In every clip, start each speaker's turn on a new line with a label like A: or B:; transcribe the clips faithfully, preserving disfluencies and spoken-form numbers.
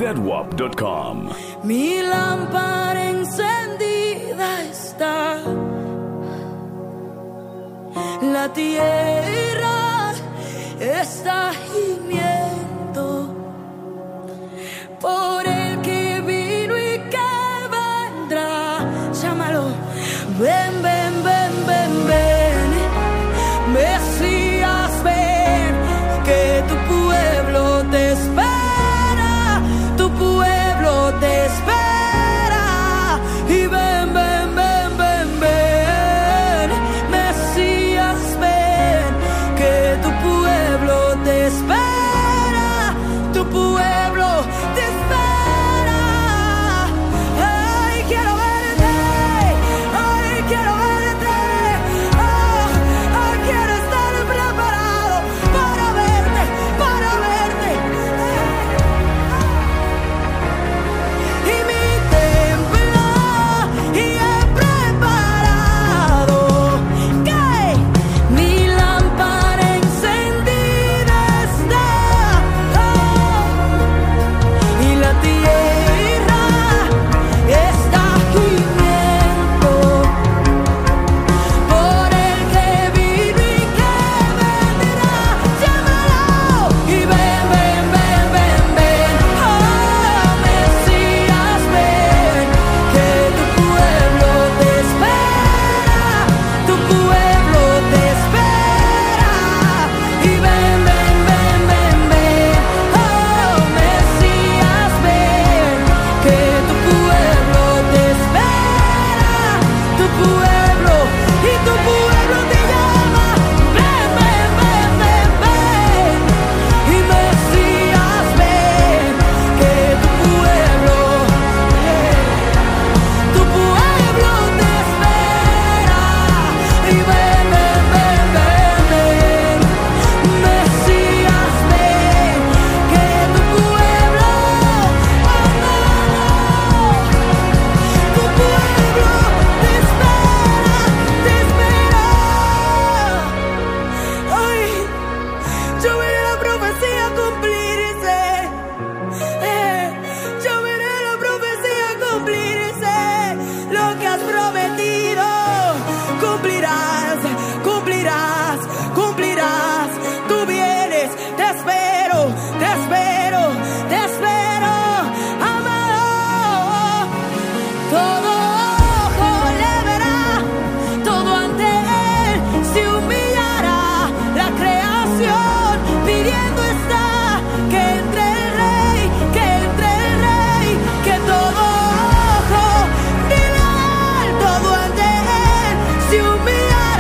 A: fedwap punto com.
B: Mi lámpara encendida está, la tierra está gimiendo por el que vino y que vendrá. Llámalo, ven, ven, ven, ven, ven, Mesías, ven, que tu pueblo te espera, tu pueblo te espera, y ven, ven, ven, ven, ven, Mesías, ven, que tu pueblo te espera, tu pueblo te espera. Ay, quiero verte, ay, quiero verte, oh, ay, quiero estar preparado para verte, para verte. Y mi templo y he preparado que mi lámpara encendida está, y la tierra está gimiendo por el que vino y que vendrá. Llámalo y ven, ven, ven, ven, ven, oh, Mesías, ven, que tu pueblo te espera, tu pueblo te espera, y ven, ven, ven, ven, ven, oh, Mesías, ven, que tu pueblo te espera, tu pueblo, y tu pueblo te llama. Ven, ven, ven, ven, ven, y Mesías, ven, que tu pueblo, tu pueblo te espera, y ven, ven, ven, ven, ven, Mesías, ven, que tu pueblo, oh, no, tu pueblo te espera, te espera. Ay, yo veré la profecía cumplirse, eh, yo veré la profecía cumplirse, lo que has prometido, cumplirás, cumplirás, cumplirás, tú vienes, te espero, te espero, te espero, amado. Todo ojo le verá, todo ante él se humillará, la creación pidiendo está que entre el rey, que entre el rey, que todo ojo dirá, todo ante él se humillará.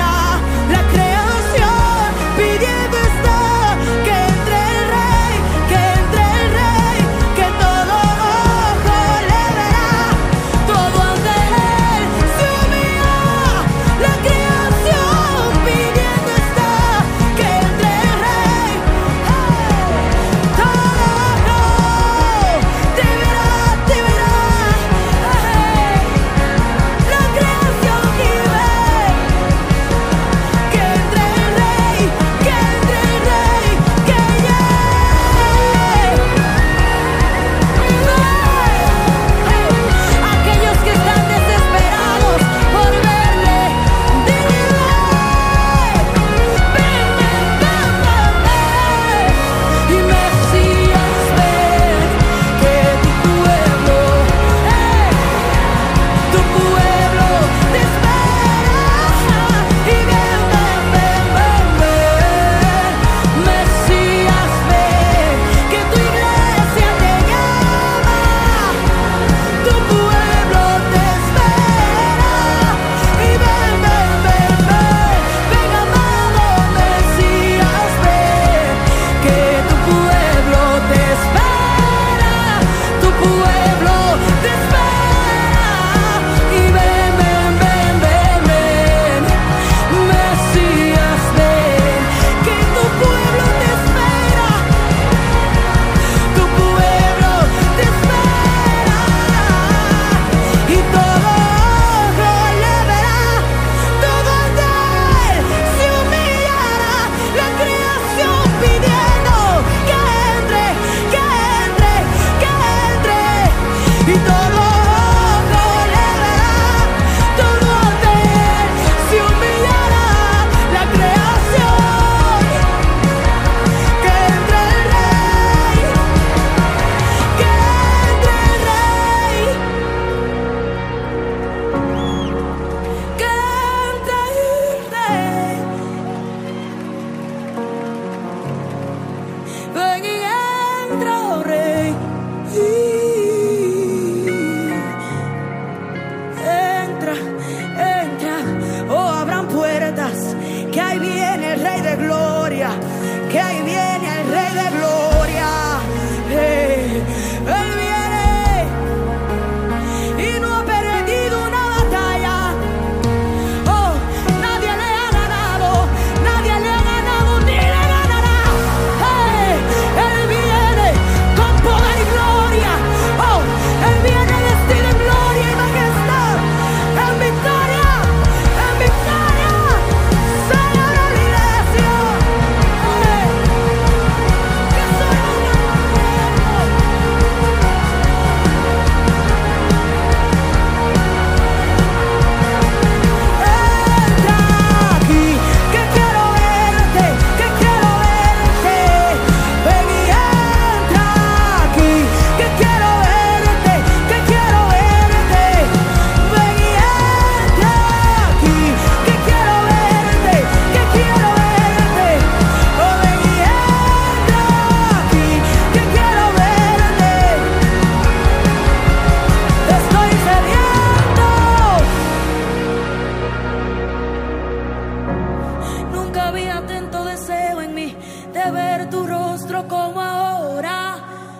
B: que ahí viene el Rey de Gloria. Eh, Él viene y no ha perdido una batalla. Oh, nadie le ha ganado, nadie le ha ganado ni le ganará. Eh, Él viene con poder y gloria. Oh, Él viene vestido en gloria y majestad, en victoria, en victoria. Señor de la iglesia, eh, que soy un entra aquí, que quiero verte, que quiero verte. Ven y entra aquí, que quiero verte, que quiero verte. Ven y entra aquí, que quiero verte, que quiero verte. Oh, ven y entra aquí, que quiero verte. Estoy sediento. Nunca había tanto deseo en mí de ver tu rostro como ahora.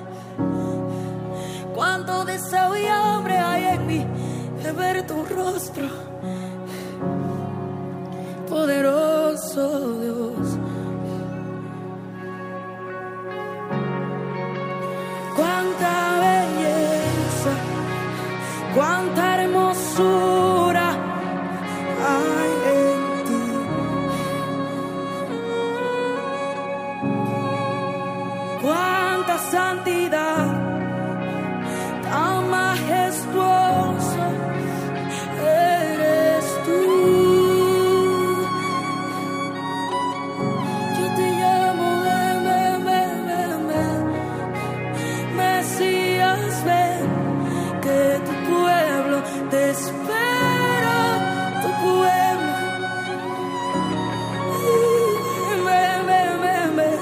B: Cuánto deseo y hambre hay en mí de ver tu rostro, poderoso Dios. Cuánta belleza, cuánta hermosura hay en ti. Cuánta santidad, tan majestuosa eres tú. Yo te llamo, ven, ven, ven, ven, ven. Mesías, ven, que tu pueblo te espera, tu pueblo. Ven, ven, ven, ven.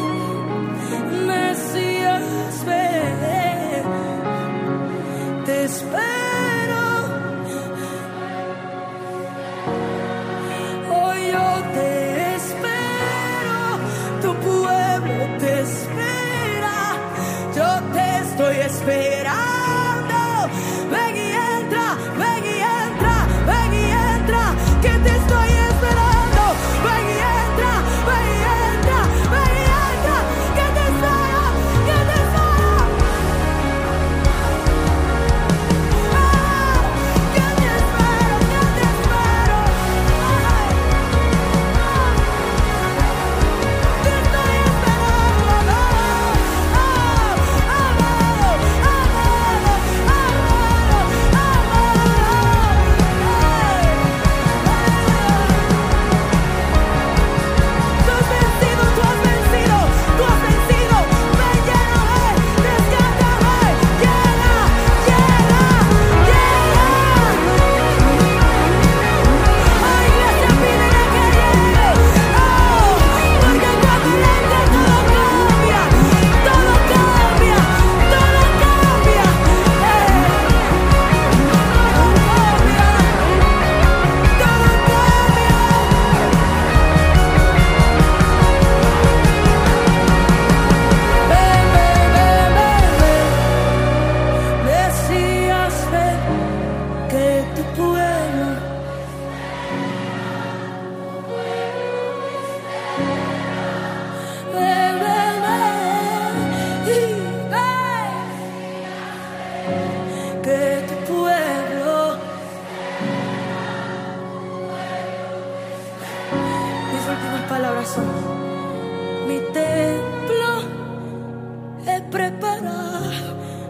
B: Mesías, ven, te espero. Hoy yo te espero, tu pueblo te espera. Yo te estoy esperando. Ven y entra, ven y entra, ven y entra, que te estoy esperando. Ven y entra, ven y entra, ven y entra, que te espero, que te espero. Ah, que te espero, que te espero. Ay, te estoy esperando. Ah, amado, amado, amado, amado. Tú has vencido, tú has vencido, tú has vencido. Ven, lléname, rescátame, llena, llena, llena. Oh, iglesia, pídele que llegue. Oh, porque cuando Él entra todo cambia, todo cambia, todo cambia. Eh, todo cambia, todo cambia. Ven, ven, ven, ven, ven. Mesías, ven, que tu pueblo. Ven, ven, ven, y ven, que tu pueblo. Mis últimas palabras son: mi templo he preparado,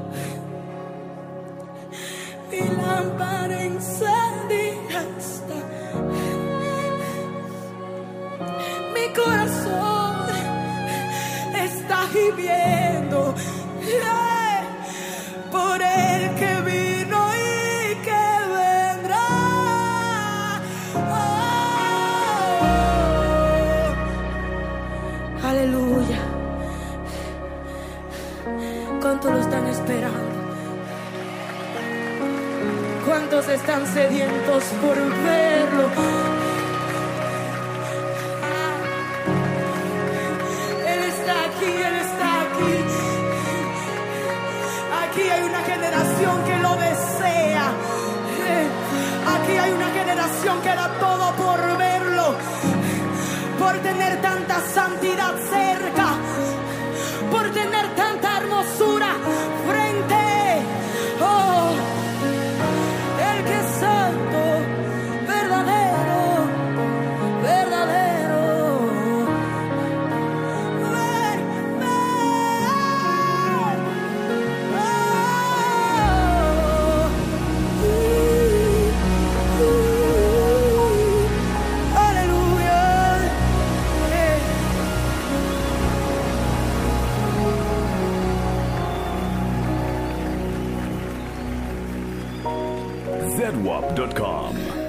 B: mi lámpara encendida está, mi corazón está gimiendo, eh, por el que vino y que vendrá. Oh, aleluya. ¿Cuántos lo están esperando? ¿Cuántos están sedientos por verlo? generación que lo desea. Eh, Aquí hay una generación que da todo por verlo, por tener tanta santidad cerca, por tener tanta hermosura frente. Oh, el que es santo, verdadero, verdadero. Ven, ven. Oh, uh, uh, aleluya. Eh.
A: Z W A P dot com